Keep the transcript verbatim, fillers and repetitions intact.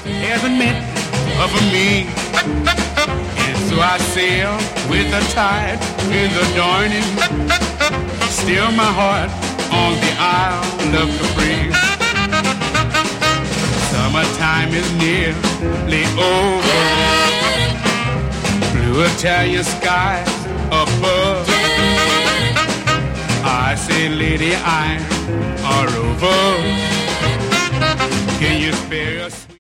hasn't meant for me. And so I sail with the tide in the dawning, still my heart on the Isle of Capri. Summertime is nearly over, blue Italian skies above. I say, lady, I'm all over. Can you spare us?